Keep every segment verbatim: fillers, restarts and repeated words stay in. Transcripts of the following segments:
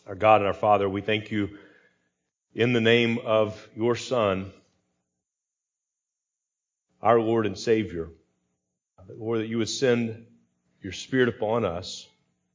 Our God and our Father, we thank you in the name of your Son, our Lord and Savior, Lord, that you would send your Spirit upon us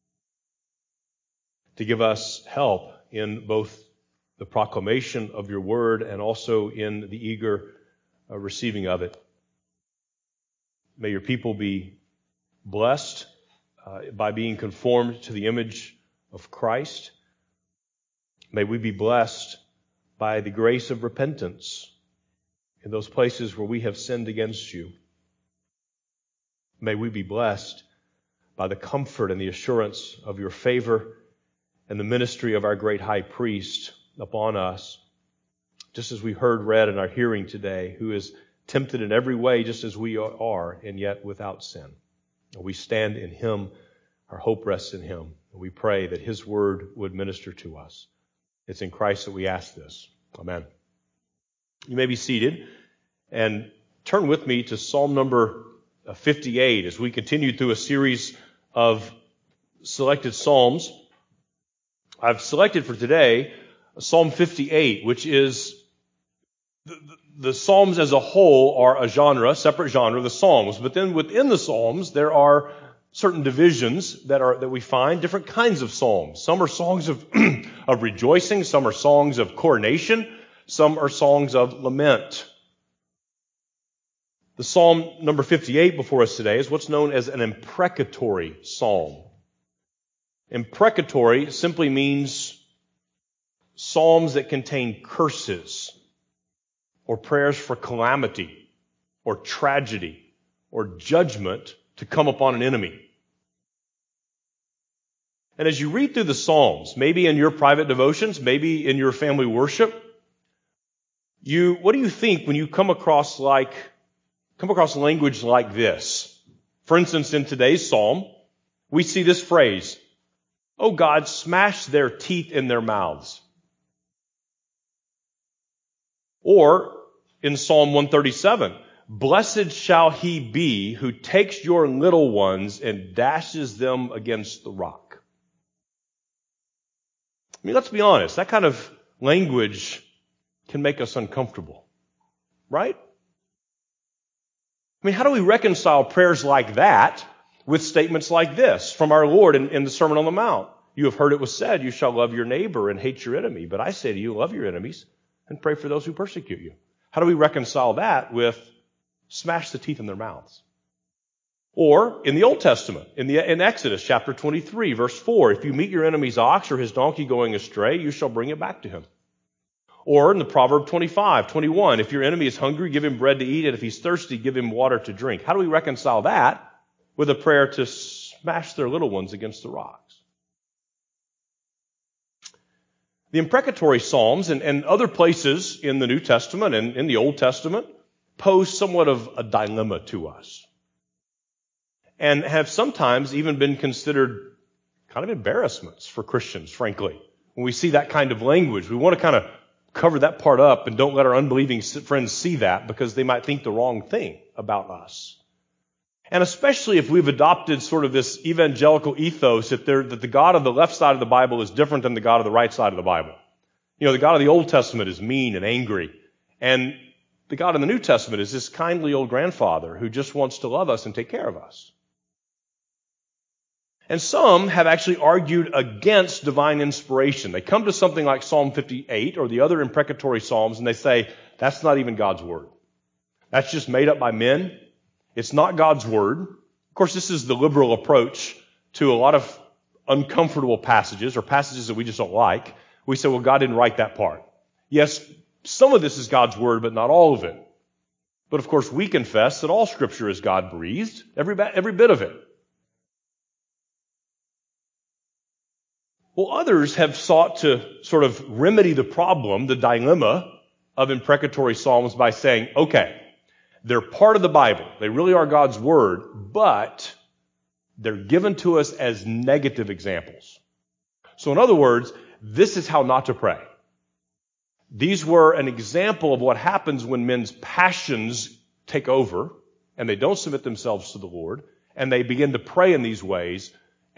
to give us help in both the proclamation of your word and also in the eager uh, receiving of it. May your people be blessed uh, by being conformed to the image of Christ. May we be blessed by the grace of repentance in those places where we have sinned against you. May we be blessed by the comfort and the assurance of your favor and the ministry of our great high priest upon us, just as we heard read in our hearing today, who is tempted in every way just as we are, and yet without sin. We stand in him, our hope rests in him. We pray that his word would minister to us. It's in Christ that we ask this. Amen. You may be seated and turn with me to Psalm number fifty-eight as we continue through a series of selected Psalms. I've selected for today Psalm fifty-eight, which is the, the Psalms as a whole are a genre, separate genre, the Psalms. But then within the Psalms, there are certain divisions that are that we find, different kinds of psalms. Some are songs of, of rejoicing, some are songs of coronation, some are songs of lament. The Psalm number fifty-eight before us today is what's known as an imprecatory psalm. Imprecatory simply means psalms that contain curses or prayers for calamity or tragedy or judgment to come upon an enemy. And as you read through the Psalms, maybe in your private devotions, maybe in your family worship, you what do you think when you come across like come across language like this? For instance, in today's Psalm, we see this phrase, "Oh God, smash their teeth in their mouths." Or in Psalm one thirty-seven, "Blessed shall he be who takes your little ones and dashes them against the rock." I mean, let's be honest, that kind of language can make us uncomfortable, right? I mean, how do we reconcile prayers like that with statements like this from our Lord in, in the Sermon on the Mount? "You have heard it was said, you shall love your neighbor and hate your enemy. But I say to you, love your enemies and pray for those who persecute you." How do we reconcile that with smash the teeth in their mouths? Or in the Old Testament, in the in Exodus chapter twenty-three, verse four, "If you meet your enemy's ox or his donkey going astray, you shall bring it back to him." Or in the Proverb twenty-five, twenty-one, "If your enemy is hungry, give him bread to eat, and if he's thirsty, give him water to drink." How do we reconcile that with a prayer to smash their little ones against the rocks? The imprecatory Psalms and, and other places in the New Testament and in the Old Testament pose somewhat of a dilemma to us and have sometimes even been considered kind of embarrassments for Christians, frankly. When we see that kind of language, we want to kind of cover that part up and don't let our unbelieving friends see that because they might think the wrong thing about us. And especially if we've adopted sort of this evangelical ethos that, that the God of the left side of the Bible is different than the God of the right side of the Bible. You know, the God of the Old Testament is mean and angry. And the God in the New Testament is this kindly old grandfather who just wants to love us and take care of us. And some have actually argued against divine inspiration. They come to something like Psalm fifty-eight or the other imprecatory Psalms and they say, that's not even God's word. That's just made up by men. It's not God's word. Of course, this is the liberal approach to a lot of uncomfortable passages or passages that we just don't like. We say, well, God didn't write that part. Yes, some of this is God's word, but not all of it. But of course, we confess that all Scripture is God-breathed, every, every bit of it. Well, others have sought to sort of remedy the problem, the dilemma of imprecatory Psalms by saying, okay, they're part of the Bible. They really are God's word, but they're given to us as negative examples. So in other words, this is how not to pray. These were an example of what happens when men's passions take over and they don't submit themselves to the Lord and they begin to pray in these ways.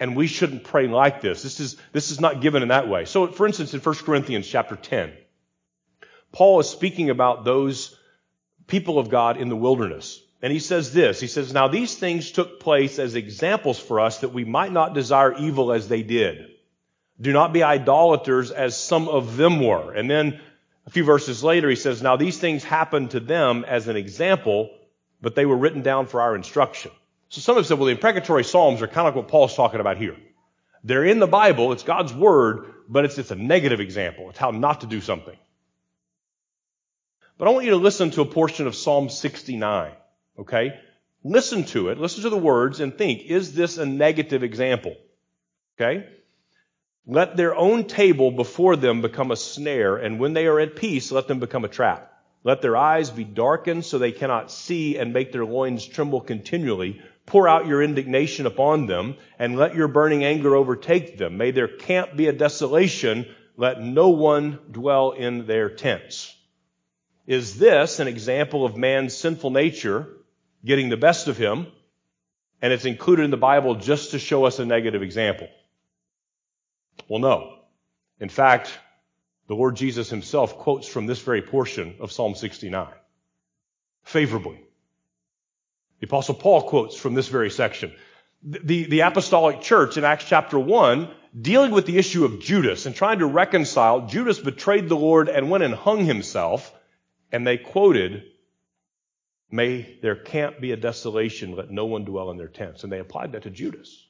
and we shouldn't pray like this. This is, this is not given in that way. So, for instance, in First Corinthians chapter ten, Paul is speaking about those people of God in the wilderness. And he says this, he says, now these things took place as examples for us that we might not desire evil as they did. Do not be idolaters as some of them were. And then a few verses later he says, now these things happened to them as an example, but they were written down for our instruction. So some have said, well, the imprecatory Psalms are kind of like what Paul's talking about here. They're in the Bible, it's God's Word, but it's, it's a negative example. It's how not to do something. But I want you to listen to a portion of Psalm sixty-nine. Okay? Listen to it. Listen to the words and think, is this a negative example? Okay? Let their own table before them become a snare, and when they are at peace, let them become a trap. Let their eyes be darkened so they cannot see, and make their loins tremble continually. Pour out your indignation upon them, and let your burning anger overtake them. May their camp be a desolation. Let no one dwell in their tents. Is this an example of man's sinful nature getting the best of him, and it's included in the Bible just to show us a negative example? Well, no. In fact, the Lord Jesus himself quotes from this very portion of Psalm sixty-nine favorably. The Apostle Paul quotes from this very section. The, the, the apostolic church in Acts chapter one, dealing with the issue of Judas and trying to reconcile, Judas betrayed the Lord and went and hung himself, and they quoted, may their camp be a desolation, let no one dwell in their tents. And they applied that to Judas.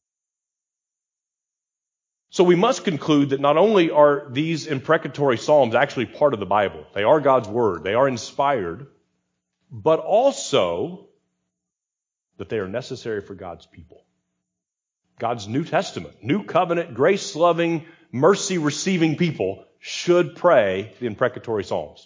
So we must conclude that not only are these imprecatory Psalms actually part of the Bible, they are God's Word, they are inspired, but also that they are necessary for God's people. God's New Testament, New Covenant, grace-loving, mercy-receiving people should pray the imprecatory Psalms.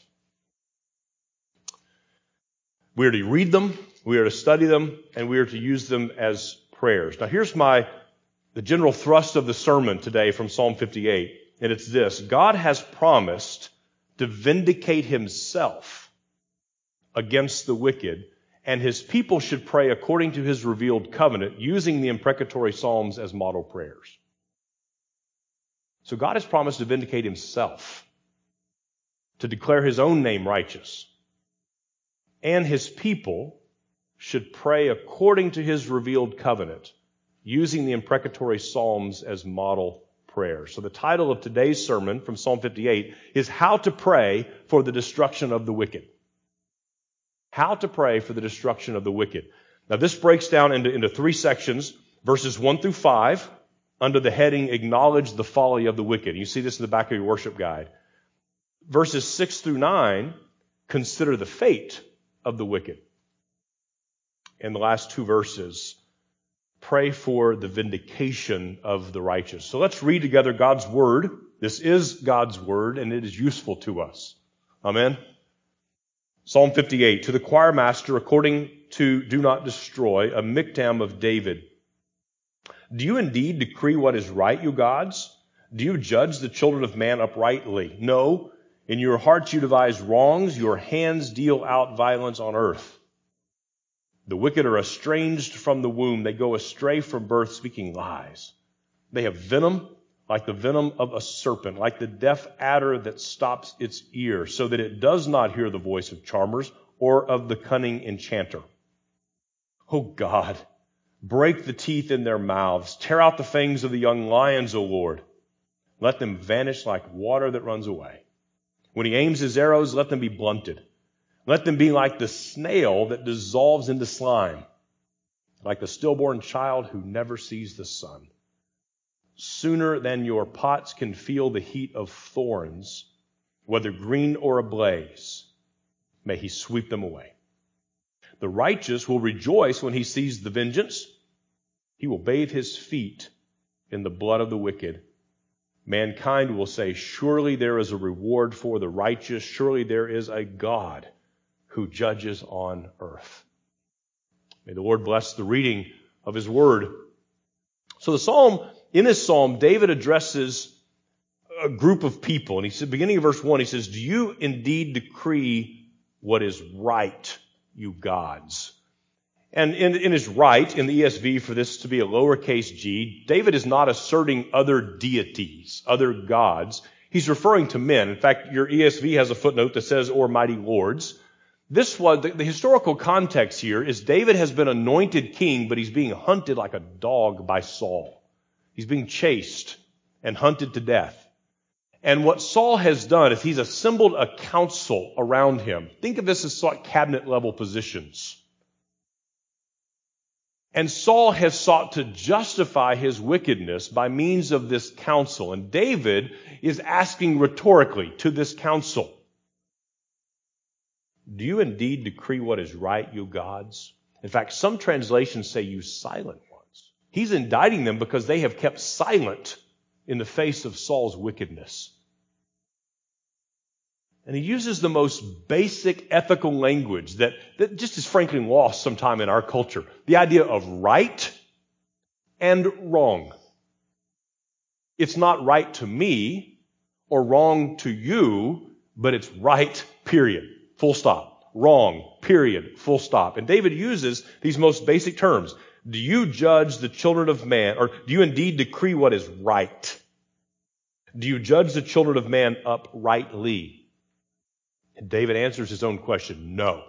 We are to read them, we are to study them, and we are to use them as prayers. Now here's my the general thrust of the sermon today from Psalm fifty-eight, and it's this. God has promised to vindicate himself against the wicked, and his people should pray according to his revealed covenant, using the imprecatory Psalms as model prayers. So God has promised to vindicate himself, to declare his own name righteous, and his people should pray according to his revealed covenant, using the imprecatory Psalms as model prayers. So the title of today's sermon from Psalm fifty-eight is How to Pray for the Destruction of the Wicked. How to pray for the destruction of the wicked. Now this breaks down into, into three sections, verses one through five, under the heading, Acknowledge the Folly of the Wicked. You see this in the back of your worship guide. Verses six through nine, Consider the fate of the wicked. And the last two verses, pray for the vindication of the righteous. So let's read together God's Word. This is God's Word, and it is useful to us. Amen? Psalm fifty-eight, to the choir master, according to Do Not Destroy, a miktam of David. Do you indeed decree what is right, you gods? Do you judge the children of man uprightly? No. In your hearts you devise wrongs. Your hands deal out violence on earth. The wicked are estranged from the womb. They go astray from birth, speaking lies. They have venom like the venom of a serpent, like the deaf adder that stops its ear, so that it does not hear the voice of charmers or of the cunning enchanter. O God, break the teeth in their mouths. Tear out the fangs of the young lions, O Lord. Let them vanish like water that runs away. When he aims his arrows, let them be blunted. Let them be like the snail that dissolves into slime, like the stillborn child who never sees the sun. Sooner than your pots can feel the heat of thorns, whether green or ablaze, may he sweep them away. The righteous will rejoice when he sees the vengeance. He will bathe his feet in the blood of the wicked. Mankind will say, surely there is a reward for the righteous. Surely there is a God who judges on earth. May the Lord bless the reading of his word. So the psalm, in this psalm, David addresses a group of people. And he said, beginning of verse one, he says, do you indeed decree what is right, you gods? And in, in his right, in the E S V, for this to be a lowercase g, David is not asserting other deities, other gods. He's referring to men. In fact, your E S V has a footnote that says, or mighty lords. This was, the, the historical context here is David has been anointed king, but he's being hunted like a dog by Saul. He's being chased and hunted to death. And what Saul has done is he's assembled a council around him. Think of this as sort of cabinet level positions. And Saul has sought to justify his wickedness by means of this counsel. And David is asking rhetorically to this council, do you indeed decree what is right, you gods? In fact, some translations say you silent ones. He's indicting them because they have kept silent in the face of Saul's wickedness. And he uses the most basic ethical language that, that just is frankly lost sometime in our culture. The idea of right and wrong. It's not right to me or wrong to you, but it's right, period. Full stop. Wrong, period. Full stop. And David uses these most basic terms. Do you judge the children of man, or do you indeed decree what is right? Do you judge the children of man uprightly? And David answers his own question, no.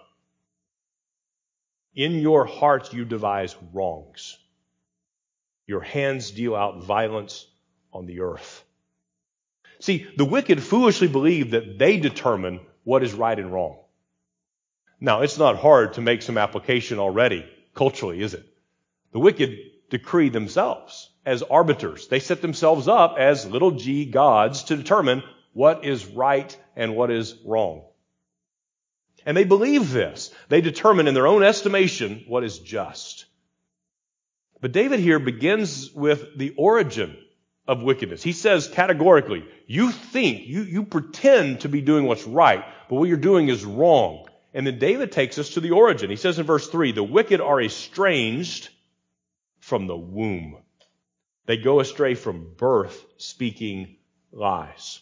In your hearts you devise wrongs. Your hands deal out violence on the earth. See, the wicked foolishly believe that they determine what is right and wrong. Now, it's not hard to make some application already, culturally, is it? The wicked decree themselves as arbiters. They set themselves up as little g gods to determine what is right and what is wrong. And they believe this. They determine in their own estimation what is just. But David here begins with the origin of wickedness. He says categorically, you think, you, you pretend to be doing what's right, but what you're doing is wrong. And then David takes us to the origin. He says in verse three, the wicked are estranged from the womb. They go astray from birth, speaking lies.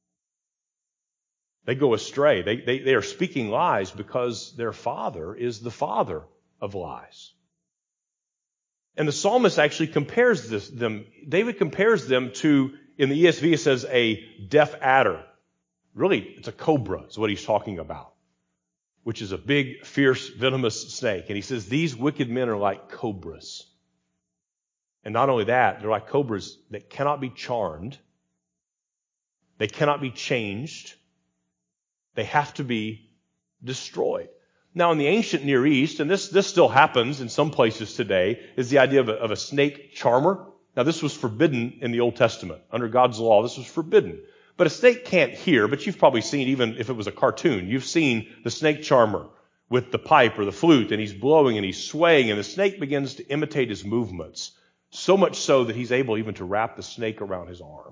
They go astray. They, they, they are speaking lies because their father is the father of lies. And the psalmist actually compares this, them, David compares them to, in the E S V it says a deaf adder. Really, it's a cobra is what he's talking about, which is a big, fierce, venomous snake. And he says these wicked men are like cobras. And not only that, they're like cobras that cannot be charmed. They cannot be changed. They have to be destroyed. Now, in the ancient Near East, and this, this still happens in some places today, is the idea of a, of a snake charmer. Now, this was forbidden in the Old Testament. Under God's law, this was forbidden. But a snake can't hear, but you've probably seen, even if it was a cartoon, you've seen the snake charmer with the pipe or the flute, and he's blowing and he's swaying, and the snake begins to imitate his movements. So much so that he's able even to wrap the snake around his arm.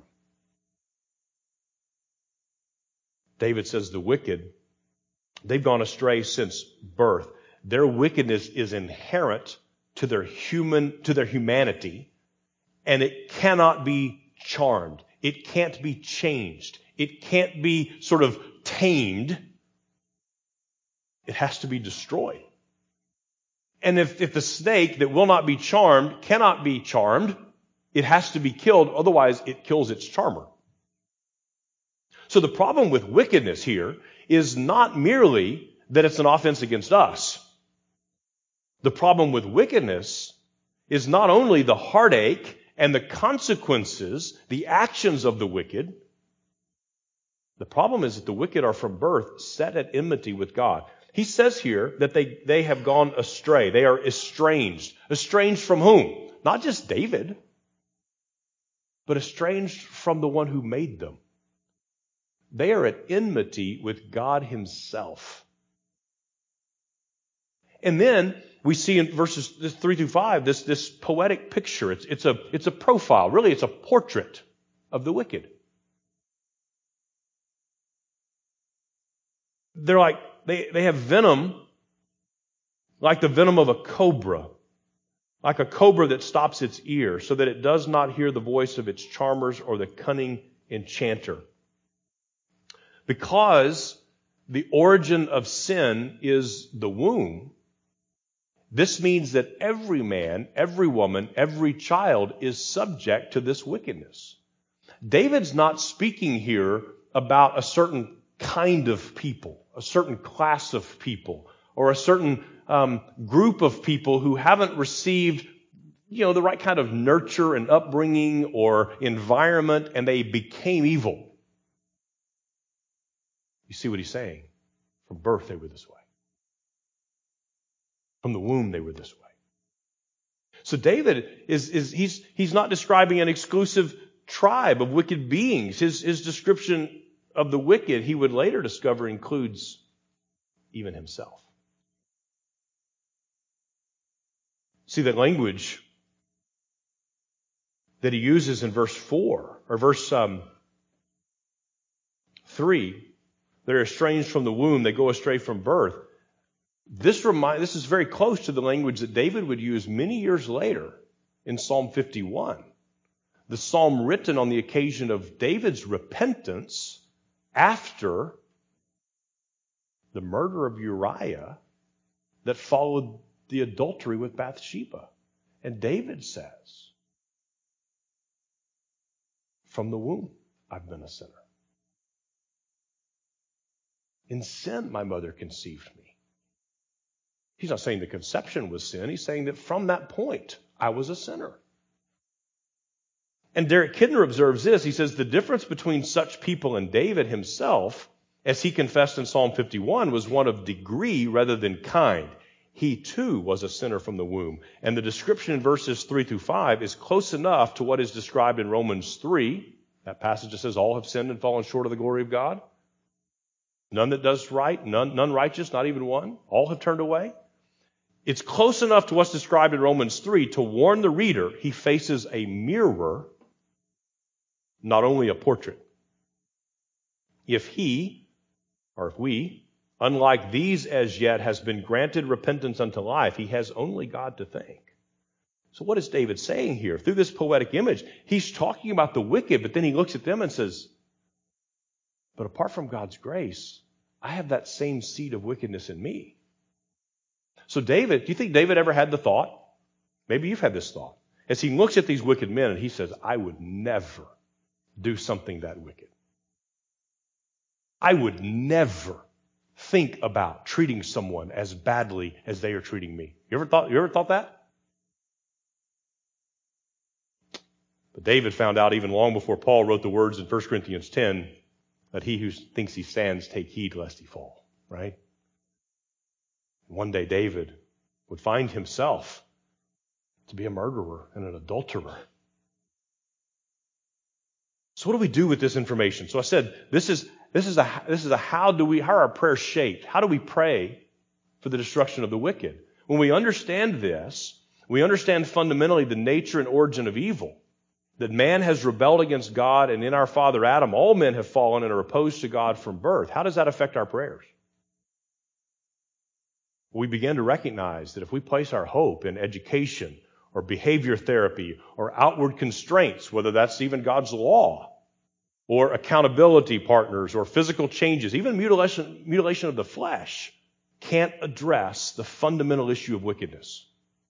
David says the wicked, they've gone astray since birth. Their wickedness is inherent to their human, to their humanity, and it cannot be charmed. It can't be changed. It can't be sort of tamed. It has to be destroyed. And if, if the snake that will not be charmed cannot be charmed, it has to be killed, otherwise it kills its charmer. So the problem with wickedness here is not merely that it's an offense against us. The problem with wickedness is not only the heartache and the consequences, the actions of the wicked. The problem is that the wicked are from birth set at enmity with God. He says here that they, they have gone astray. They are estranged. Estranged from whom? Not just David, but estranged from the one who made them. They are at enmity with God himself. And then we see in verses three through five this, this poetic picture. It's, it's, a, it's a profile. Really, it's a portrait of the wicked. They're like, they, they have venom like the venom of a cobra. Like a cobra that stops its ear so that it does not hear the voice of its charmers or the cunning enchanter. Because the origin of sin is the womb, This means that every man, every woman, every child is subject to this wickedness. David's not speaking here about a certain kind of people, a certain class of people, or a certain um, group of people who haven't received, you know, the right kind of nurture and upbringing or environment, and they became evil. You see what he's saying? From birth, they were this way. From the womb, they were this way. So David is, is he's, he's not describing an exclusive tribe of wicked beings. His, his description of the wicked, he would later discover, includes even himself. See, the language that he uses in verse four, or verse um, three, they're estranged from the womb, they go astray from birth. This remind, this is very close to the language that David would use many years later in Psalm fifty-one. The psalm written on the occasion of David's repentance after the murder of Uriah that followed the adultery with Bathsheba. And David says, from the womb, I've been a sinner. In sin, my mother conceived me. He's not saying the conception was sin. He's saying that from that point, I was a sinner. And Derek Kidner observes this. He says the difference between such people and David himself, as he confessed in Psalm fifty-one, was one of degree rather than kind. He too was a sinner from the womb. And the description in verses three through five is close enough to what is described in Romans three. That passage that says all have sinned and fallen short of the glory of God. None that does right, none, none righteous, not even one. All have turned away. It's close enough to what's described in Romans three to warn the reader he faces a mirror, not only a portrait. If he, or if we, unlike these as yet, has been granted repentance unto life, he has only God to thank. So what is David saying here? Through this poetic image, he's talking about the wicked, but then he looks at them and says, but apart from God's grace, I have that same seed of wickedness in me. So David, do you think David ever had the thought? Maybe you've had this thought. As he looks at these wicked men and he says, I would never do something that wicked. I would never think about treating someone as badly as they are treating me. You ever thought, you ever thought that? But David found out even long before Paul wrote the words in First Corinthians ten that he who thinks he stands take heed lest he fall, right? One day David would find himself to be a murderer and an adulterer. So what do we do with this information? So I said, this is, this is a, this is a how do we, how are our prayers shaped? How do we pray for the destruction of the wicked? When we understand this, we understand fundamentally the nature and origin of evil. That man has rebelled against God, and in our father Adam, all men have fallen and are opposed to God from birth. How does that affect our prayers? We begin to recognize that if we place our hope in education or behavior therapy or outward constraints, whether that's even God's law or accountability partners or physical changes, even mutilation, mutilation of the flesh, can't address the fundamental issue of wickedness.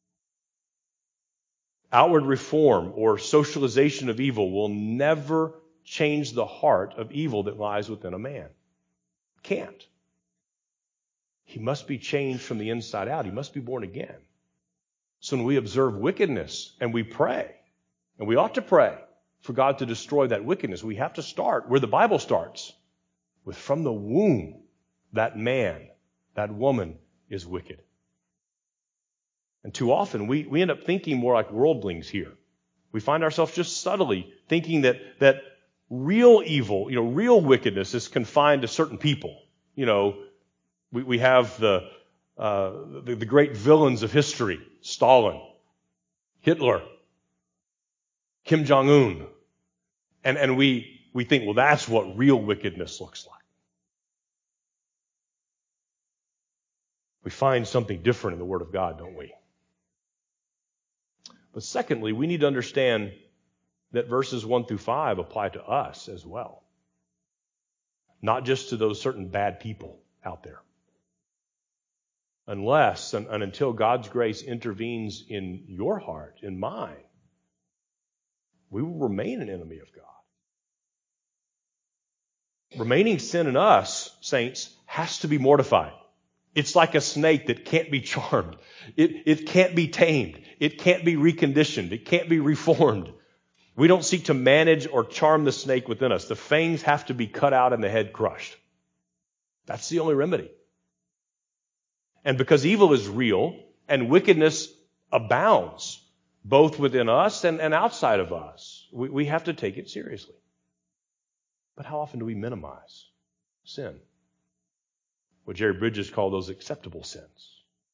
Outward reform or socialization of evil will never change the heart of evil that lies within a man. Can't. He must be changed from the inside out. He must be born again. So when we observe wickedness and we pray, and we ought to pray for God to destroy that wickedness, we have to start where the Bible starts, with from the womb, that man, that woman is wicked. And too often we, we end up thinking more like worldlings here. We find ourselves just subtly thinking that, that real evil, you know, real wickedness is confined to certain people. You know, we, we have the, uh, the, the great villains of history, Stalin, Hitler, Kim Jong-un. And, and we, we think, well, that's what real wickedness looks like. We find something different in the Word of God, don't we? But secondly, we need to understand that verses one through five apply to us as well. Not just to those certain bad people out there. unless and, and until God's grace intervenes in your heart, in mine, we will remain an enemy of God. Remaining sin in us, saints, has to be mortified. It's like a snake that can't be charmed. It, it can't be tamed. It can't be reconditioned. It can't be reformed. We don't seek to manage or charm the snake within us. The fangs have to be cut out and the head crushed. That's the only remedy. And because evil is real and wickedness abounds, both within us and, and outside of us, we, we have to take it seriously. But how often do we minimize sin? What Jerry Bridges called those acceptable sins.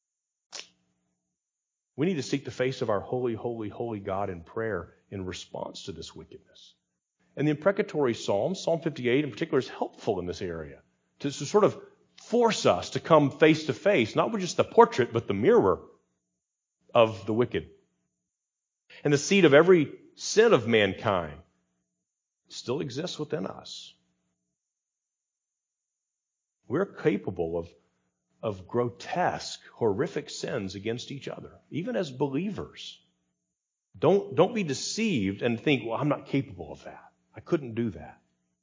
We need to seek the face of our holy, holy, holy God in prayer in response to this wickedness. And the imprecatory Psalms, Psalm fifty-eight in particular, is helpful in this area to, to sort of force us to come face to face, not with just the portrait, but the mirror of the wicked. And the seed of every sin of mankind still exists within us. We're capable of, of grotesque, horrific sins against each other, even as believers. Don't, don't be deceived and think, well, I'm not capable of that. I couldn't do that.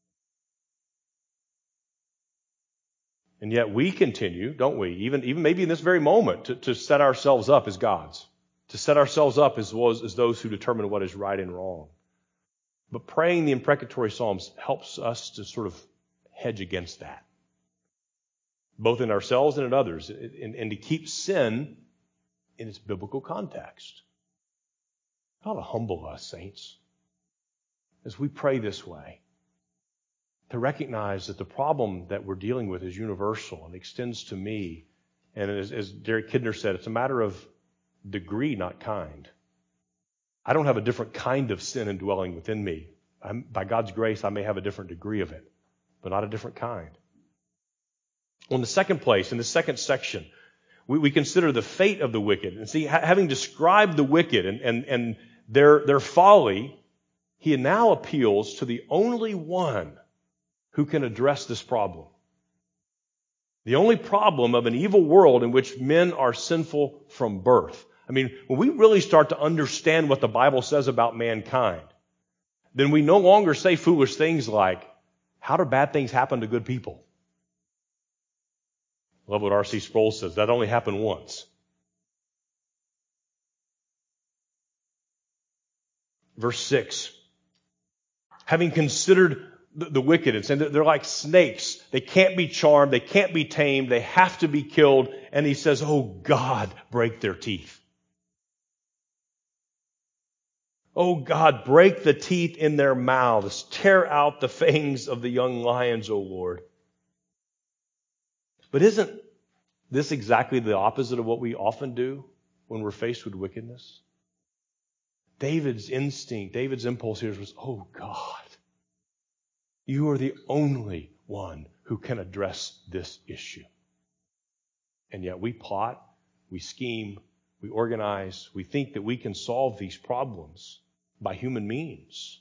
And yet we continue, don't we, even, even maybe in this very moment, to, to set ourselves up as gods, to set ourselves up as, as those who determine what is right and wrong. But praying the imprecatory Psalms helps us to sort of hedge against that, both in ourselves and in others, and, and to keep sin in its biblical context. It ought to humble us, saints, as we pray this way, to recognize that the problem that we're dealing with is universal and extends to me. And as, as Derek Kidner said, it's a matter of degree, not kind. I don't have a different kind of sin indwelling within me. I'm, by God's grace, I may have a different degree of it, but not a different kind. Well, in the second place, in the second section, we, we consider the fate of the wicked. And see, ha- having described the wicked and, and, and their, their folly, he now appeals to the only one who can address this problem. The only problem of an evil world in which men are sinful from birth. I mean, when we really start to understand what the Bible says about mankind, then we no longer say foolish things like, how do bad things happen to good people? I love what R C Sproul says. That only happened once. Verse six. Having considered the, the wicked and saying that they're like snakes. They can't be charmed. They can't be tamed. They have to be killed. And he says, oh God, break their teeth. Oh God, break the teeth in their mouths. Tear out the fangs of the young lions, O Lord. But isn't this exactly the opposite of what we often do when we're faced with wickedness? David's instinct, David's impulse here was, oh God, you are the only one who can address this issue. And yet we plot, we scheme, we organize, we think that we can solve these problems by human means.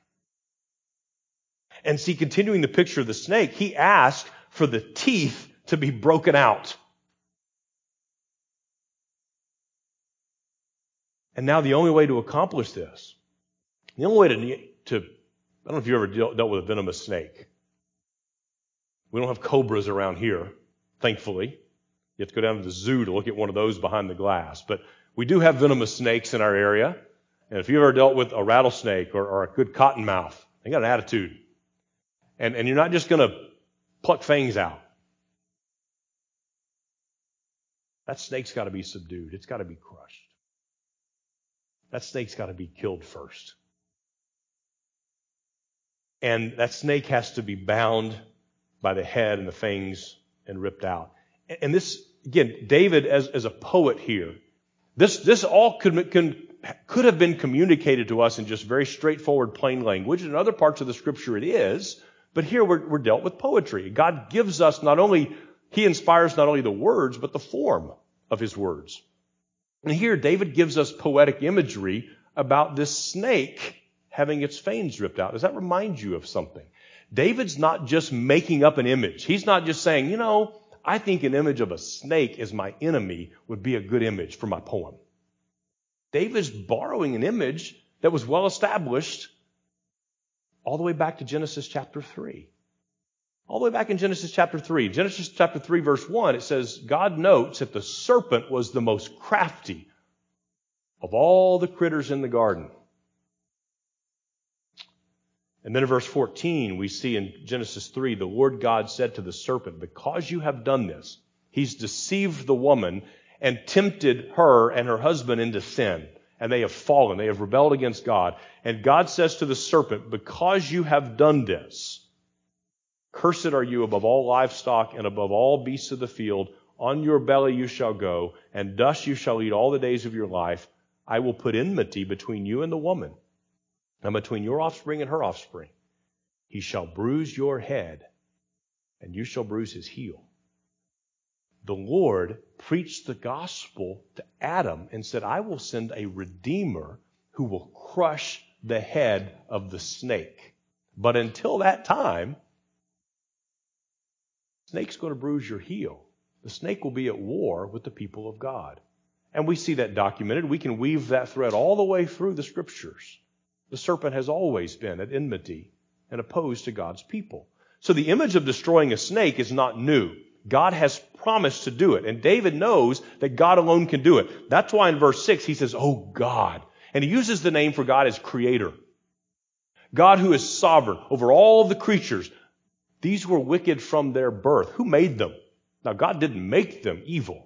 And see, continuing the picture of the snake, he asked for the teeth to be broken out. And now the only way to accomplish this, the only way to, to I don't know if you ever dealt, dealt with a venomous snake. We don't have cobras around here, thankfully. You have to go down to the zoo to look at one of those behind the glass. But we do have venomous snakes in our area. And if you've ever dealt with a rattlesnake or, or a good cottonmouth, they got an attitude. And, and you're not just going to pluck fangs out. That snake's got to be subdued. It's got to be crushed. That snake's got to be killed first. And that snake has to be bound by the head and the fangs and ripped out. And this, again, David as, as a poet here, this, this all could, can, could have been communicated to us in just very straightforward, plain language. In other parts of the Scripture it is, but here we're, we're dealt with poetry. God gives us not only, He inspires not only the words, but the form of His words. And here David gives us poetic imagery about this snake having its fangs ripped out. Does that remind you of something? David's not just making up an image. He's not just saying, you know, I think an image of a snake as my enemy would be a good image for my poem. David's borrowing an image that was well established all the way back to Genesis chapter three. All the way back in Genesis chapter three. Genesis chapter three verse one, it says, God notes that the serpent was the most crafty of all the critters in the garden. And then in verse fourteen, we see in Genesis three, the Lord God said to the serpent, because you have done this, he's deceived the woman and tempted her and her husband into sin. And they have fallen. They have rebelled against God. And God says to the serpent, because you have done this, cursed are you above all livestock and above all beasts of the field. On your belly you shall go, and dust you shall eat all the days of your life. I will put enmity between you and the woman, and between your offspring and her offspring. He shall bruise your head, and you shall bruise his heel. The Lord preached the gospel to Adam and said, I will send a redeemer who will crush the head of the snake. But until that time, the snake's going to bruise your heel. The snake will be at war with the people of God. And we see that documented. We can weave that thread all the way through the scriptures. The serpent has always been at enmity and opposed to God's people. So the image of destroying a snake is not new. God has promised to do it. And David knows that God alone can do it. That's why in verse six he says, oh God. And he uses the name for God as creator. God who is sovereign over all the creatures. These were wicked from their birth. Who made them? Now God didn't make them evil.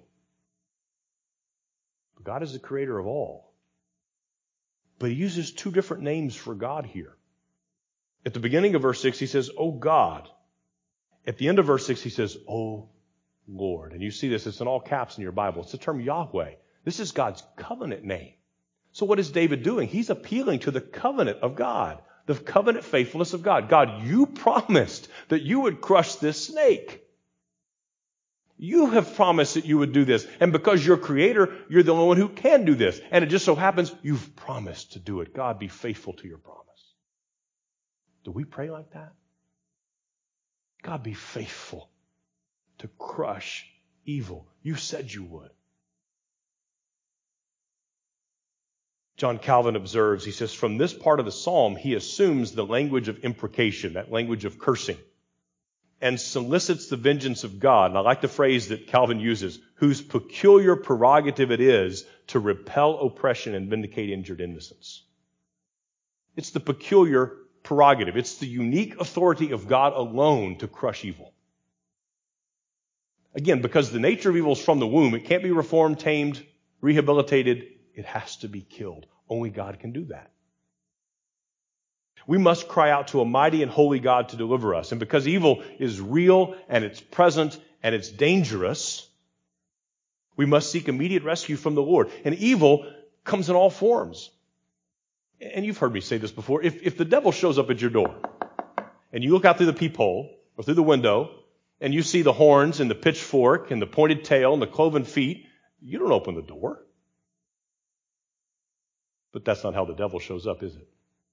God is the creator of all. But he uses two different names for God here. At the beginning of verse six, he says, oh God. At the end of verse six, he says, oh Lord. And you see this, it's in all caps in your Bible. It's the term Yahweh. This is God's covenant name. So what is David doing? He's appealing to the covenant of God, the covenant faithfulness of God. God, you promised that you would crush this snake. You have promised that you would do this. And because you're creator, you're the only one who can do this. And it just so happens you've promised to do it. God, be faithful to your promise. Do we pray like that? God, be faithful to crush evil. You said you would. John Calvin observes, he says, from this part of the psalm, he assumes the language of imprecation, that language of cursing, and solicits the vengeance of God. And I like the phrase that Calvin uses, whose peculiar prerogative it is to repel oppression and vindicate injured innocence. It's the peculiar prerogative. It's the unique authority of God alone to crush evil. Again, because the nature of evil is from the womb, it can't be reformed, tamed, rehabilitated. It has to be killed. Only God can do that. We must cry out to a mighty and holy God to deliver us. And because evil is real and it's present and it's dangerous, we must seek immediate rescue from the Lord. And evil comes in all forms. And you've heard me say this before. If, if the devil shows up at your door and you look out through the peephole or through the window and you see the horns and the pitchfork and the pointed tail and the cloven feet, you don't open the door. But that's not how the devil shows up, is it?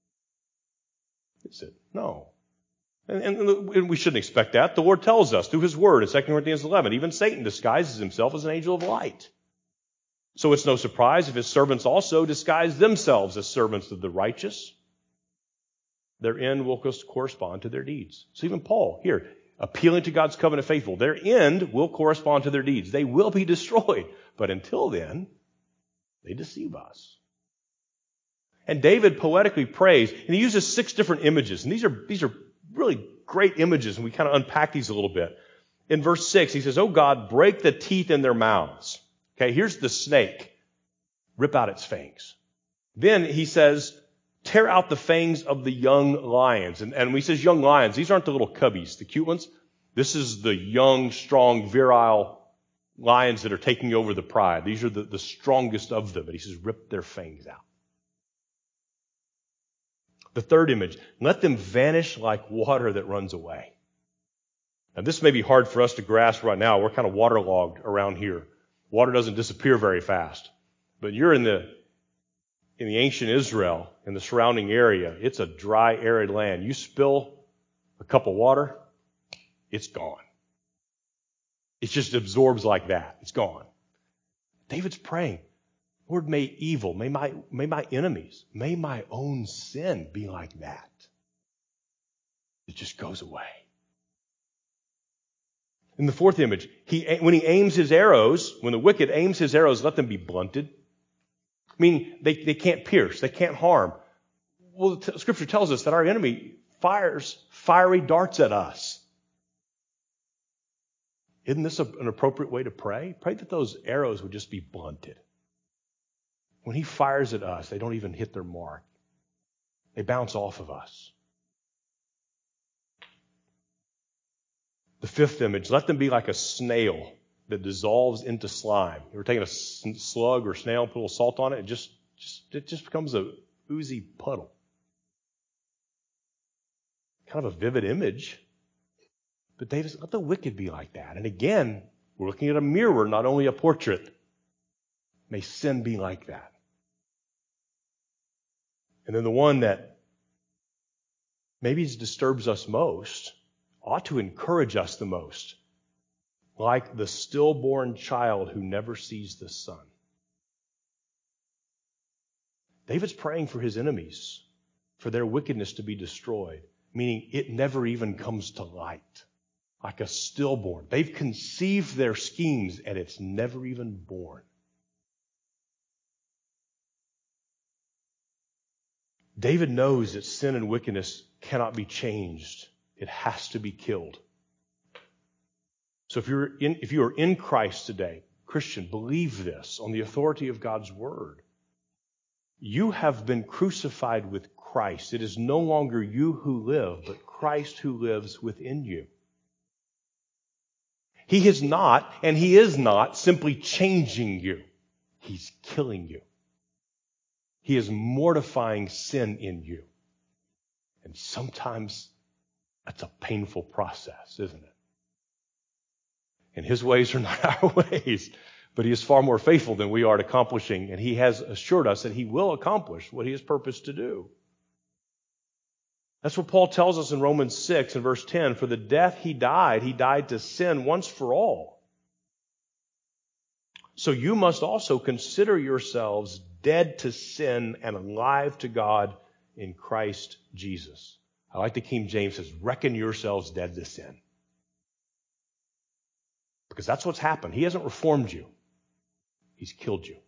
Is it? No. And, and, and we shouldn't expect that. The Lord tells us through his word in Second Corinthians eleven, even Satan disguises himself as an angel of light. So it's no surprise if his servants also disguise themselves as servants of the righteous. Their end will correspond to their deeds. So even Paul here, appealing to God's covenant faithful, their end will correspond to their deeds. They will be destroyed. But until then, they deceive us. And David poetically prays, and he uses six different images. And these are, these are really great images, and we kind of unpack these a little bit. In verse six, he says, oh God, break the teeth in their mouths. Okay, here's the snake. Rip out its fangs. Then he says, tear out the fangs of the young lions. And, and when he says young lions, these aren't the little cubbies, the cute ones. This is the young, strong, virile lions that are taking over the pride. These are the, the strongest of them. And he says, rip their fangs out. The third image, let them vanish like water that runs away. Now, this may be hard for us to grasp right now. We're kind of waterlogged around here. Water doesn't disappear very fast. But you're in the in the ancient Israel, in the surrounding area. It's a dry, arid land. You spill a cup of water, it's gone. It just absorbs like that. It's gone. David's praying, Lord, may evil, may my, may my enemies, may my own sin be like that. It just goes away. In the fourth image, he, when he aims his arrows, when the wicked aims his arrows, let them be blunted. Meaning they, they can't pierce, they can't harm. Well, the Scripture tells us that our enemy fires fiery darts at us. Isn't this a, an appropriate way to pray? Pray that those arrows would just be blunted. When he fires at us, they don't even hit their mark. They bounce off of us. The fifth image, let them be like a snail that dissolves into slime. You ever taken a slug or snail, put a little salt on it, it just, just, it just becomes a oozy puddle. Kind of a vivid image. But David said, let the wicked be like that. And again, we're looking at a mirror, not only a portrait. May sin be like that. And then the one that maybe disturbs us most ought to encourage us the most. Like the stillborn child who never sees the sun. David's praying for his enemies, for their wickedness to be destroyed, meaning it never even comes to light. Like a stillborn. They've conceived their schemes and it's never even born. David knows that sin and wickedness cannot be changed. It has to be killed. So if you're in, if you are in Christ today, Christian, believe this on the authority of God's word. You have been crucified with Christ. It is no longer you who live, but Christ who lives within you. He is not, and he is not, simply changing you. He's killing you. He is mortifying sin in you. And sometimes that's a painful process, isn't it? And his ways are not our ways, but he is far more faithful than we are at accomplishing, and he has assured us that he will accomplish what he has purposed to do. That's what Paul tells us in Romans six and verse ten. For the death he died, he died to sin once for all. So you must also consider yourselves dead to sin and alive to God in Christ Jesus. I like the King James says, reckon yourselves dead to sin. Because that's what's happened. He hasn't reformed you. He's killed you.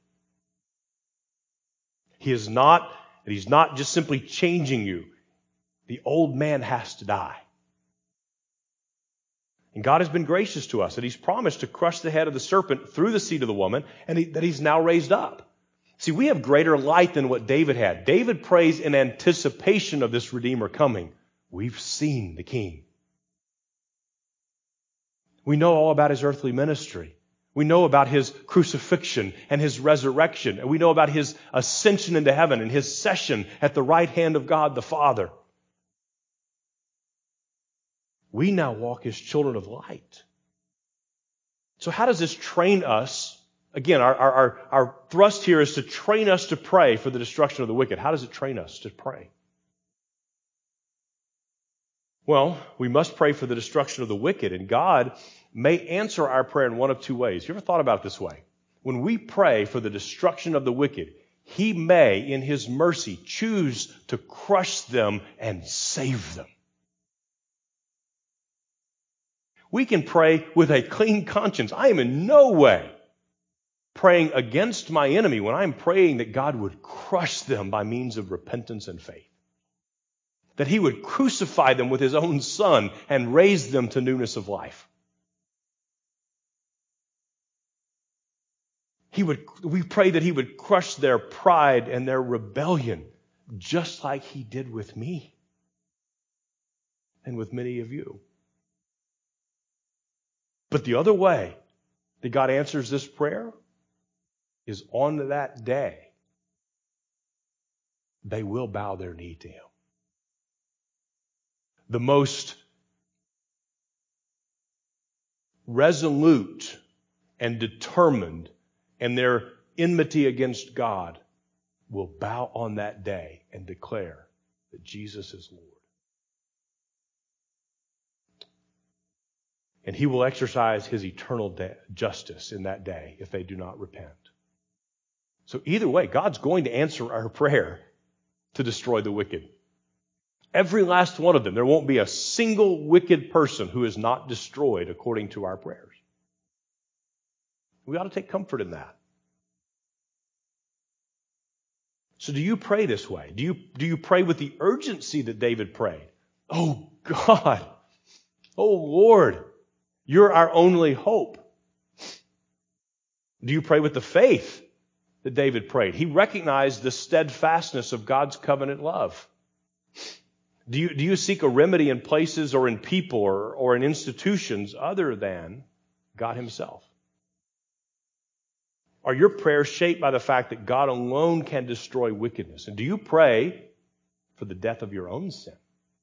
He is not, and he's not just simply changing you. The old man has to die. And God has been gracious to us that he's promised to crush the head of the serpent through the seed of the woman, and he, that he's now raised up. See, we have greater light than what David had. David prays in anticipation of this Redeemer coming. We've seen the King. We know all about his earthly ministry. We know about his crucifixion and his resurrection. And we know about his ascension into heaven and his session at the right hand of God the Father. We now walk as children of light. So how does this train us? Again, our, our, our thrust here is to train us to pray for the destruction of the wicked. How does it train us to pray? Well, we must pray for the destruction of the wicked, and God may answer our prayer in one of two ways. You ever thought about it this way? When we pray for the destruction of the wicked, he may, in his mercy, choose to crush them and save them. We can pray with a clean conscience. I am in no way praying against my enemy when I'm praying that God would crush them by means of repentance and faith. That he would crucify them with his own son and raise them to newness of life. He would, we pray that he would crush their pride and their rebellion, just like he did with me and with many of you. But the other way that God answers this prayer is on that day, they will bow their knee to him. The most resolute and determined in their enmity against God will bow on that day and declare that Jesus is Lord. And he will exercise his eternal de- justice in that day if they do not repent. So either way, God's going to answer our prayer to destroy the wicked. Every last one of them. There won't be a single wicked person who is not destroyed according to our prayers. We ought to take comfort in that. So do you pray this way? Do you, do you pray with the urgency that David prayed? Oh God, oh Lord, you're our only hope. Do you pray with the faith that David prayed? He recognized the steadfastness of God's covenant love. Do you, do you seek a remedy in places or in people or, or in institutions other than God himself? Are your prayers shaped by the fact that God alone can destroy wickedness? And do you pray for the death of your own sin?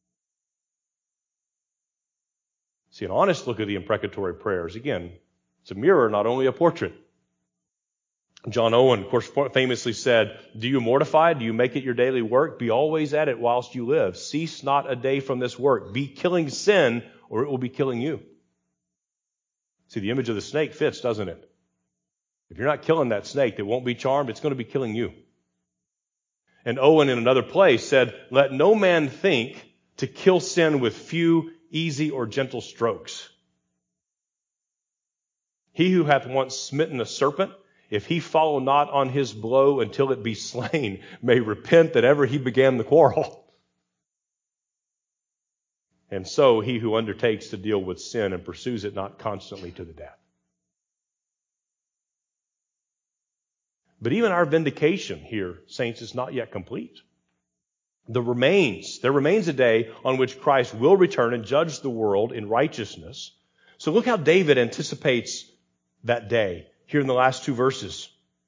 See, an honest look at the imprecatory prayers, again, it's a mirror, not only a portrait. John Owen, of course, famously said, do you mortify? Do you make it your daily work? Be always at it whilst you live. Cease not a day from this work. Be killing sin, or it will be killing you. See, the image of the snake fits, doesn't it? If you're not killing that snake that won't be charmed, it's going to be killing you. And Owen, in another place, said, let no man think to kill sin with few, easy, or gentle strokes. He who hath once smitten a serpent, if he follow not on his blow until it be slain, may repent that ever he began the quarrel. And so he who undertakes to deal with sin and pursues it not constantly to the death. But even our vindication here, saints, is not yet complete. There remains, there remains a day on which Christ will return and judge the world in righteousness. So look how David anticipates that day here in the last two verses.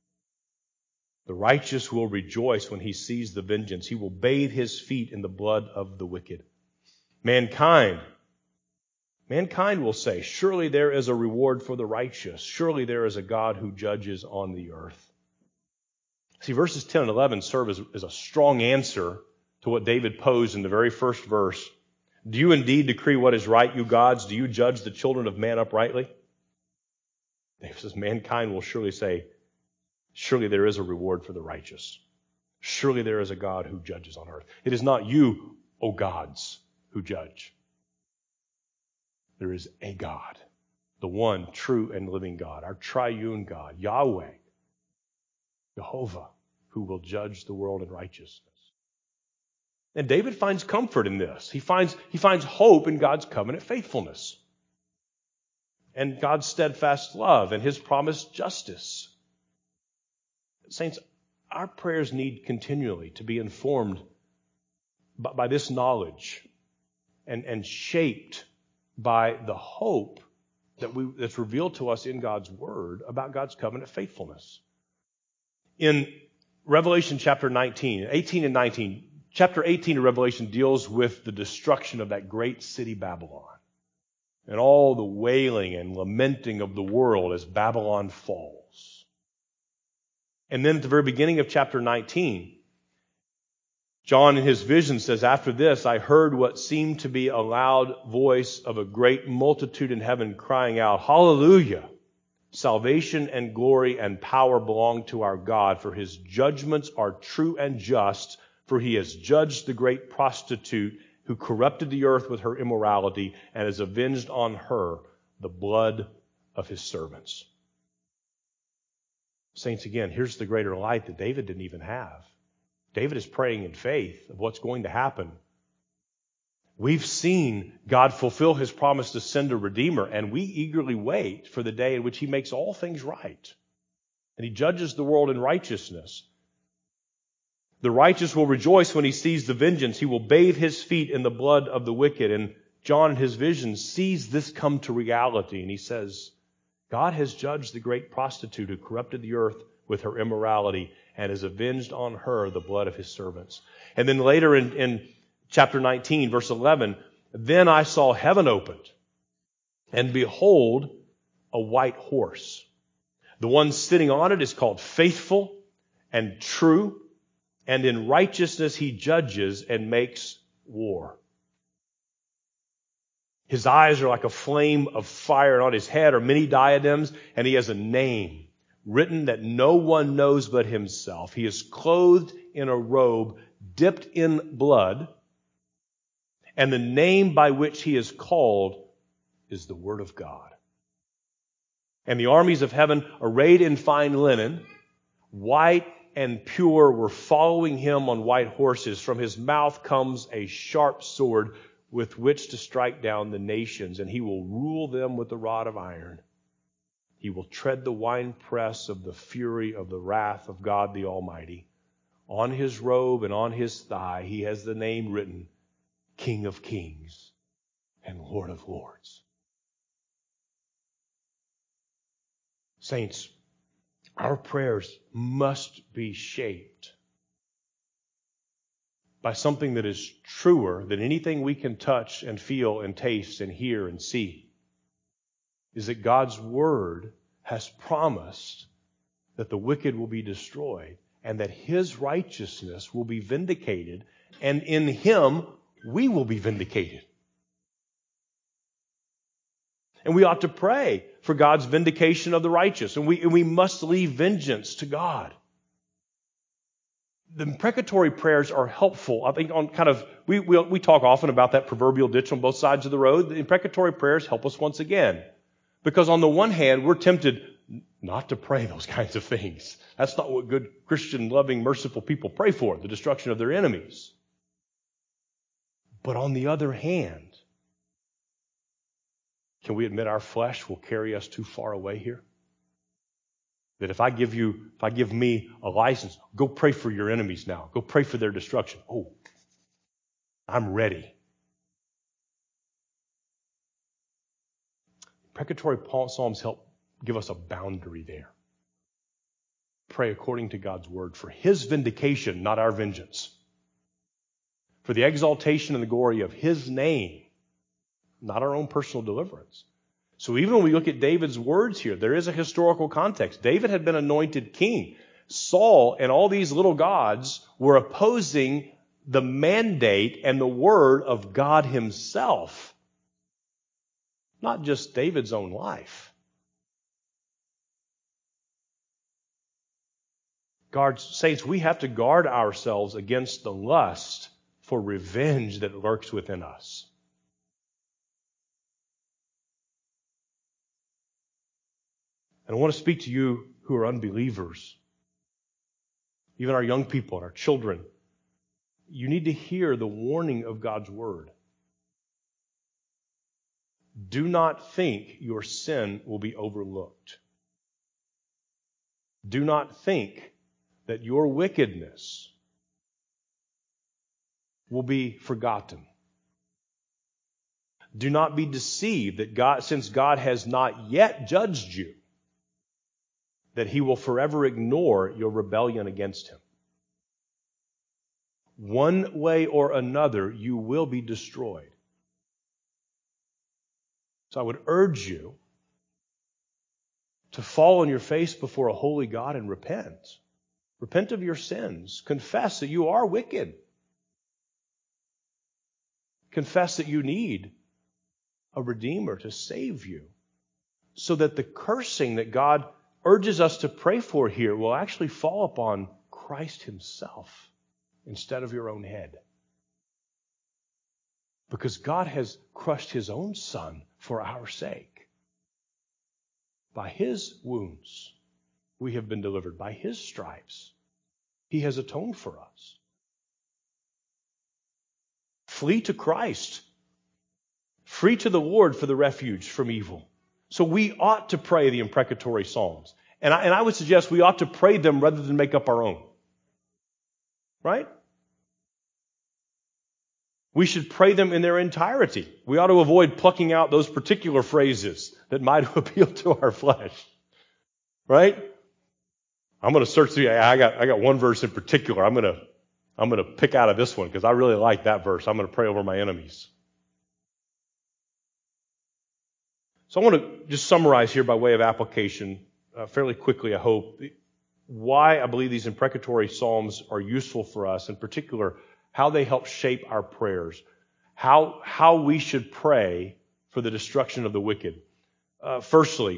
The righteous will rejoice when he sees the vengeance. He will bathe his feet in the blood of the wicked. Mankind, mankind will say, surely there is a reward for the righteous. Surely there is a God who judges on the earth. See, verses ten and eleven serve as, as a strong answer to what David posed in the very first verse. Do you indeed decree what is right, you gods? Do you judge the children of man uprightly? David says, mankind will surely say, surely there is a reward for the righteous. Surely there is a God who judges on earth. It is not you, O gods, who judge. There is a God, the one true and living God, our triune God, Yahweh, Jehovah, who will judge the world in righteousness. And David finds comfort in this. He finds, he finds hope in God's covenant faithfulness and God's steadfast love and his promised justice. Saints, our prayers need continually to be informed by, by this knowledge and, and shaped by the hope that we, that's revealed to us in God's word about God's covenant faithfulness. In Revelation chapter nineteen, eighteen and nineteen, chapter eighteen of Revelation deals with the destruction of that great city Babylon and all the wailing and lamenting of the world as Babylon falls. And then at the very beginning of chapter nineteen, John in his vision says, after this I heard what seemed to be a loud voice of a great multitude in heaven crying out, Hallelujah! Salvation and glory and power belong to our God, for his judgments are true and just, for he has judged the great prostitute who corrupted the earth with her immorality and has avenged on her the blood of his servants. Saints, again, here's the greater light that David didn't even have. David is praying in faith of what's going to happen. We've seen God fulfill his promise to send a Redeemer, and we eagerly wait for the day in which he makes all things right. And he judges the world in righteousness. The righteous will rejoice when he sees the vengeance. He will bathe his feet in the blood of the wicked. And John in his vision sees this come to reality, and he says, God has judged the great prostitute who corrupted the earth with her immorality and has avenged on her the blood of his servants. And then later in, in chapter nineteen, verse eleven, then I saw heaven opened, and behold, a white horse. The one sitting on it is called Faithful and True, and in righteousness he judges and makes war. His eyes are like a flame of fire, and on his head are many diadems, and he has a name written that no one knows but himself. He is clothed in a robe dipped in blood, and the name by which he is called is the Word of God. And the armies of heaven, arrayed in fine linen, white and pure, were following him on white horses. From his mouth comes a sharp sword with which to strike down the nations, and he will rule them with a rod of iron. He will tread the winepress of the fury of the wrath of God the Almighty. On his robe and on his thigh he has the name written, King of Kings and Lord of Lords. Saints, our prayers must be shaped by something that is truer than anything we can touch and feel and taste and hear and see, is that God's Word has promised that the wicked will be destroyed and that His righteousness will be vindicated, and in Him we will be vindicated. And we ought to pray for God's vindication of the righteous, and we, and we must leave vengeance to God. The imprecatory prayers are helpful. I think on kind of, we, we we talk often about that proverbial ditch on both sides of the road. The imprecatory prayers help us once again. Because on the one hand, we're tempted not to pray those kinds of things. That's not what good Christian, loving, merciful people pray for, the destruction of their enemies. But on the other hand, can we admit our flesh will carry us too far away here? That if I give you, if I give me a license, go pray for your enemies now. Go pray for their destruction. Oh, I'm ready. Imprecatory Psalms help give us a boundary there. Pray according to God's word for His vindication, not our vengeance. For the exaltation and the glory of His name, not our own personal deliverance. So even when we look at David's words here, there is a historical context. David had been anointed king. Saul and all these little gods were opposing the mandate and the word of God Himself. Not just David's own life. Guards, saints, we have to guard ourselves against the lust for revenge that lurks within us. And I want to speak to you who are unbelievers, even our young people and our children. You need to hear the warning of God's word. Do not think your sin will be overlooked. Do not think that your wickedness will be forgotten. Do not be deceived that God, since God has not yet judged you, that He will forever ignore your rebellion against Him. One way or another, you will be destroyed. So I would urge you to fall on your face before a holy God and repent. Repent of your sins. Confess that you are wicked. Confess that you need a Redeemer to save you, so that the cursing that God urges us to pray for here will actually fall upon Christ Himself instead of your own head. Because God has crushed His own Son for our sake. By His wounds, we have been delivered. By His stripes, He has atoned for us. Flee to Christ. Flee to the Lord for the refuge from evil. So we ought to pray the imprecatory Psalms. And I, and I would suggest we ought to pray them rather than make up our own. Right? We should pray them in their entirety. We ought to avoid plucking out those particular phrases that might appeal to our flesh. Right? I'm going to search through. I got I got one verse in particular. I'm going to I'm going to pick out of this one because I really like that verse. I'm going to pray over my enemies. So I want to just summarize here by way of application, uh, fairly quickly, I hope, why I believe these imprecatory psalms are useful for us, in particular, how they help shape our prayers, how, how we should pray for the destruction of the wicked. Uh, firstly,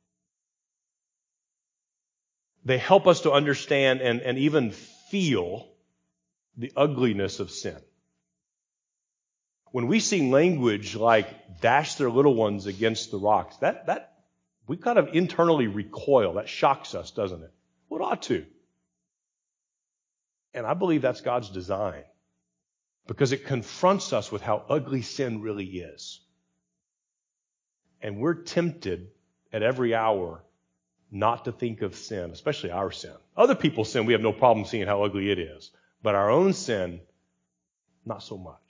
they help us to understand and, and even feel the ugliness of sin. When we see language like dash their little ones against the rocks, that, that we kind of internally recoil. That shocks us, doesn't it? Well, it ought to. And I believe that's God's design, because it confronts us with how ugly sin really is. And we're tempted at every hour not to think of sin, especially our sin. Other people's sin, we have no problem seeing how ugly it is. But our own sin, not so much.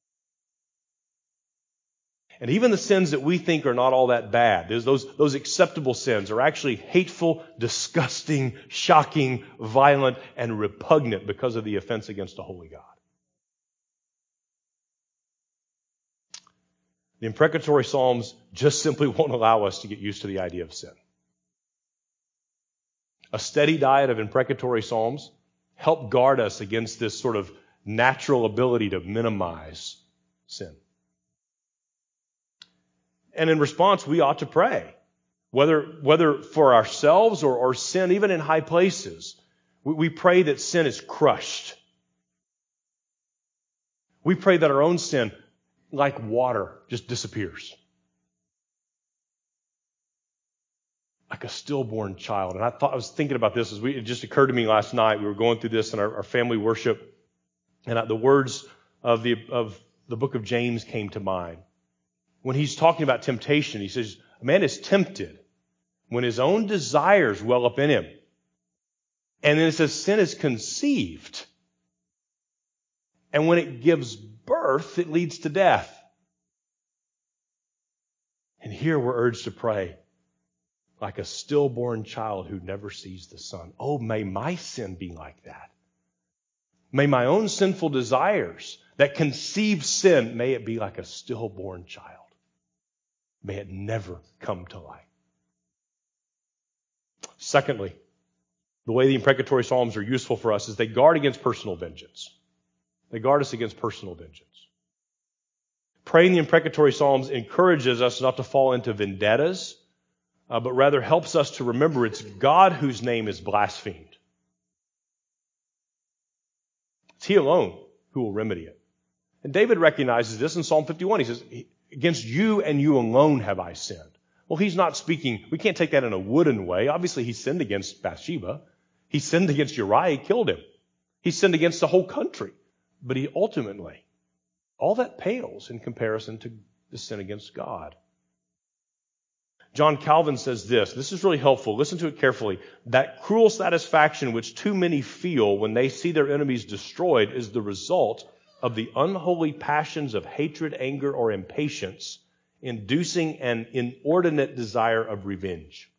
And even the sins that we think are not all that bad, those, those acceptable sins, are actually hateful, disgusting, shocking, violent, and repugnant because of the offense against a holy God. The imprecatory Psalms just simply won't allow us to get used to the idea of sin. A steady diet of imprecatory Psalms help guard us against this sort of natural ability to minimize sin. And in response, we ought to pray, whether, whether for ourselves or, or sin, even in high places. We, we pray that sin is crushed. We pray that our own sin, like water, just disappears. Like a stillborn child. And I thought I was thinking about this as we, it just occurred to me last night. We were going through this in our, our family worship, and the words of the of the book of James came to mind. When he's talking about temptation, he says, a man is tempted when his own desires well up in him. And then it says sin is conceived. And when it gives birth, it leads to death. And here we're urged to pray like a stillborn child who never sees the sun. Oh, may my sin be like that. May my own sinful desires that conceive sin, may it be like a stillborn child. May it never come to light. Secondly, the way the imprecatory Psalms are useful for us is they guard against personal vengeance. They guard us against personal vengeance. Praying the imprecatory Psalms encourages us not to fall into vendettas, uh, but rather helps us to remember it's God whose name is blasphemed. It's He alone who will remedy it. And David recognizes this in Psalm fifty-one. He says, against you and you alone have I sinned. Well, he's not speaking, we can't take that in a wooden way. Obviously, he sinned against Bathsheba. He sinned against Uriah. He killed him. He sinned against the whole country. But he ultimately, all that pales in comparison to the sin against God. John Calvin says this. This is really helpful. Listen to it carefully. That cruel satisfaction which too many feel when they see their enemies destroyed is the result of the unholy passions of hatred, anger, or impatience, inducing an inordinate desire of revenge.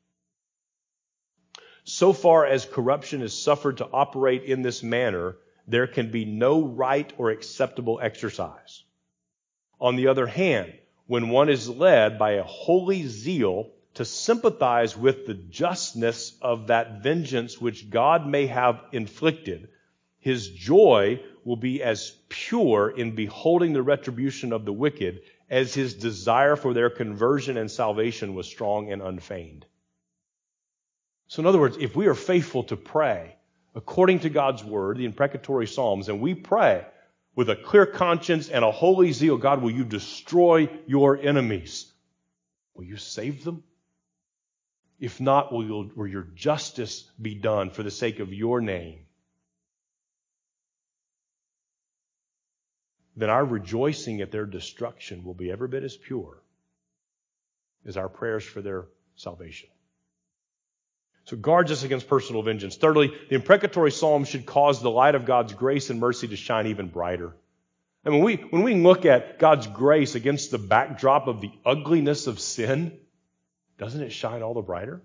So far as corruption is suffered to operate in this manner, there can be no right or acceptable exercise. On the other hand, when one is led by a holy zeal to sympathize with the justness of that vengeance which God may have inflicted, his joy will be as pure in beholding the retribution of the wicked as his desire for their conversion and salvation was strong and unfeigned. So in other words, if we are faithful to pray according to God's word, the imprecatory Psalms, and we pray with a clear conscience and a holy zeal, God, will you destroy your enemies? Will you save them? If not, will, you, will your justice be done for the sake of your name? Then our rejoicing at their destruction will be every bit as pure as our prayers for their salvation. So it guards us against personal vengeance. Thirdly, the imprecatory Psalm should cause the light of God's grace and mercy to shine even brighter. And when we, when we look at God's grace against the backdrop of the ugliness of sin, doesn't it shine all the brighter?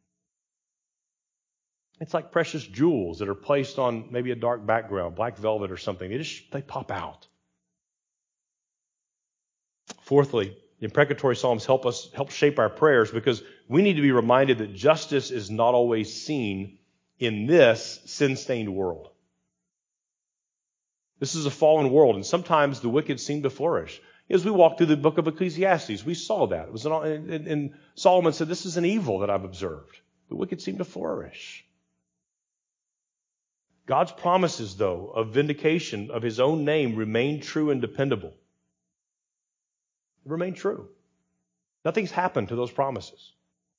It's like precious jewels that are placed on maybe a dark background, black velvet or something. They just, they pop out. Fourthly, the imprecatory Psalms help us, help shape our prayers because we need to be reminded that justice is not always seen in this sin-stained world. This is a fallen world, and sometimes the wicked seem to flourish. As we walked through the book of Ecclesiastes, we saw that. It was an, and, and Solomon said, this is an evil that I've observed. The wicked seem to flourish. God's promises, though, of vindication of his own name remain true and dependable. Remain true. Nothing's happened to those promises.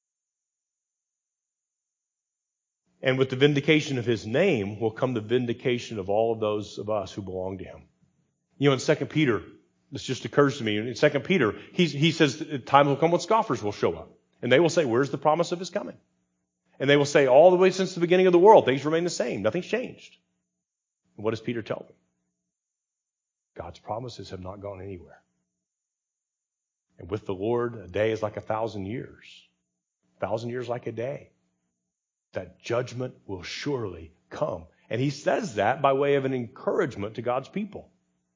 And with the vindication of his name will come the vindication of all of those of us who belong to him. You know, in Second Peter, this just occurs to me. In Second Peter, he, he says, time will come when scoffers will show up. And they will say, where's the promise of his coming? And they will say, all the way since the beginning of the world, things remain the same. Nothing's changed. And what does Peter tell them? God's promises have not gone anywhere. And with the Lord, a day is like a thousand years. A thousand years like a day. That judgment will surely come. And he says that by way of an encouragement to God's people.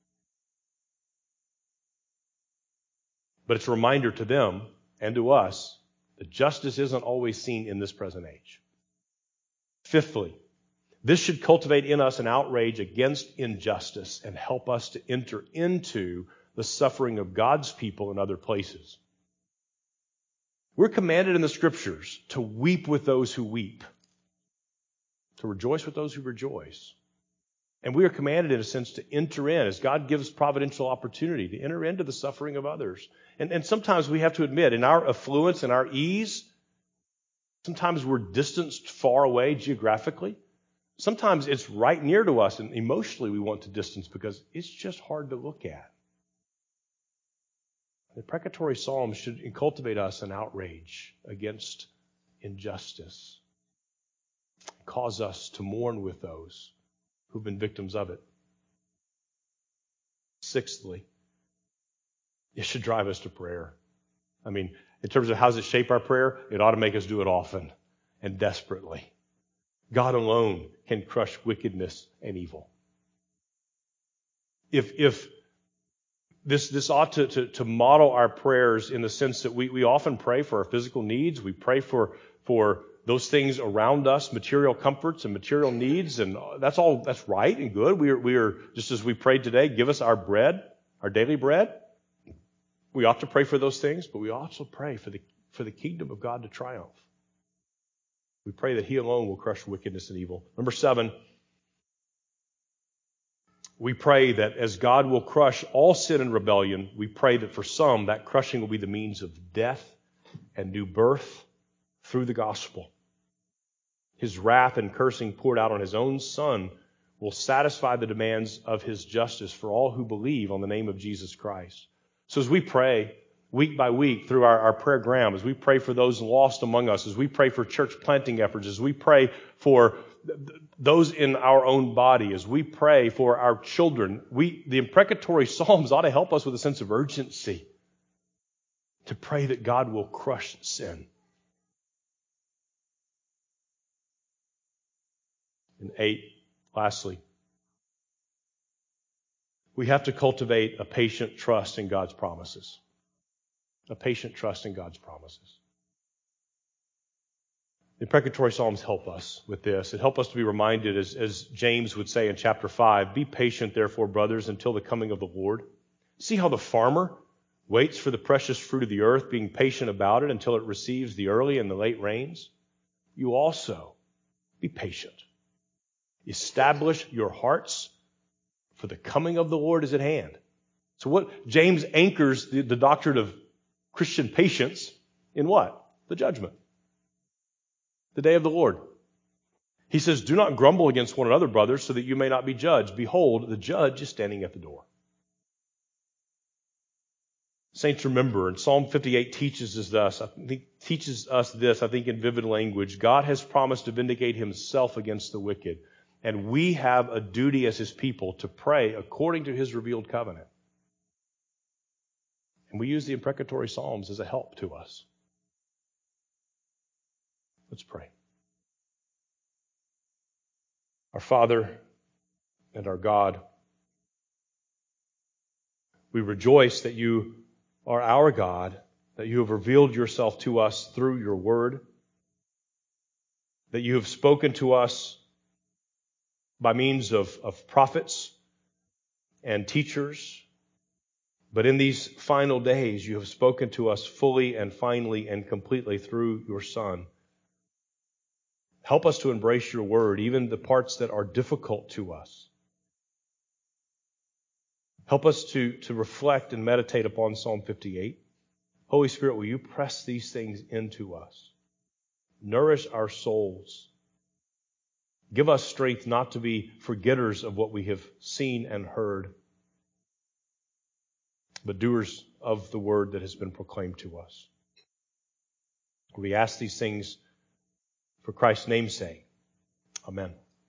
But it's a reminder to them and to us that justice isn't always seen in this present age. Fifthly, this should cultivate in us an outrage against injustice and help us to enter into the suffering of God's people in other places. We're commanded in the Scriptures to weep with those who weep, to rejoice with those who rejoice. And we are commanded, in a sense, to enter in, as God gives providential opportunity, to enter into the suffering of others. And, and sometimes we have to admit, in our affluence and our ease, sometimes we're distanced far away geographically. Sometimes it's right near to us, and emotionally we want to distance because it's just hard to look at. The precatory psalms should cultivate us an outrage against injustice, cause us to mourn with those who've been victims of it. Sixthly, it should drive us to prayer. I mean, in terms of how does it shape our prayer, it ought to make us do it often and desperately. God alone can crush wickedness and evil. If if this this ought to, to, to model our prayers in the sense that we, we often pray for our physical needs, we pray for for those things around us, material comforts and material needs, and that's all, that's right and good. We are, we are, just as we prayed today, give us our bread, our daily bread. We ought to pray for those things, but we also pray for the, for the kingdom of God to triumph. We pray that he alone will crush wickedness and evil. Number seven, we pray that as God will crush all sin and rebellion, we pray that for some, that crushing will be the means of death and new birth through the gospel. His wrath and cursing poured out on his own Son will satisfy the demands of his justice for all who believe on the name of Jesus Christ. So as we pray week by week through our, our prayer ground, as we pray for those lost among us, as we pray for church planting efforts, as we pray for those in our own body, as we pray for our children, we the imprecatory psalms ought to help us with a sense of urgency to pray that God will crush sin. And eight, lastly, we have to cultivate a patient trust in God's promises. A patient trust in God's promises. The imprecatory Psalms help us with this. It helps us to be reminded, as, as James would say in chapter five, be patient, therefore, brothers, until the coming of the Lord. See how the farmer waits for the precious fruit of the earth, being patient about it until it receives the early and the late rains. You also be patient. Establish your hearts, for the coming of the Lord is at hand. So what James anchors the, the doctrine of Christian patience in what? The judgment. The day of the Lord. He says, do not grumble against one another, brothers, so that you may not be judged. Behold, the judge is standing at the door. Saints, remember, and Psalm fifty-eight teaches us this, I think, teaches us this, I think, in vivid language. God has promised to vindicate himself against the wicked. And we have a duty as his people to pray according to his revealed covenant. And we use the imprecatory Psalms as a help to us. Let's pray. Our Father and our God, we rejoice that you are our God, that you have revealed yourself to us through your word, that you have spoken to us by means of, of prophets and teachers, But in these final days, you have spoken to us fully and finally and completely through your Son. Help us to embrace your word, even the parts that are difficult to us. Help us to, to reflect and meditate upon Psalm fifty-eight. Holy Spirit, will you press these things into us? Nourish our souls. Give us strength not to be forgetters of what we have seen and heard, but doers of the word that has been proclaimed to us. We ask these things for Christ's name's sake. Amen.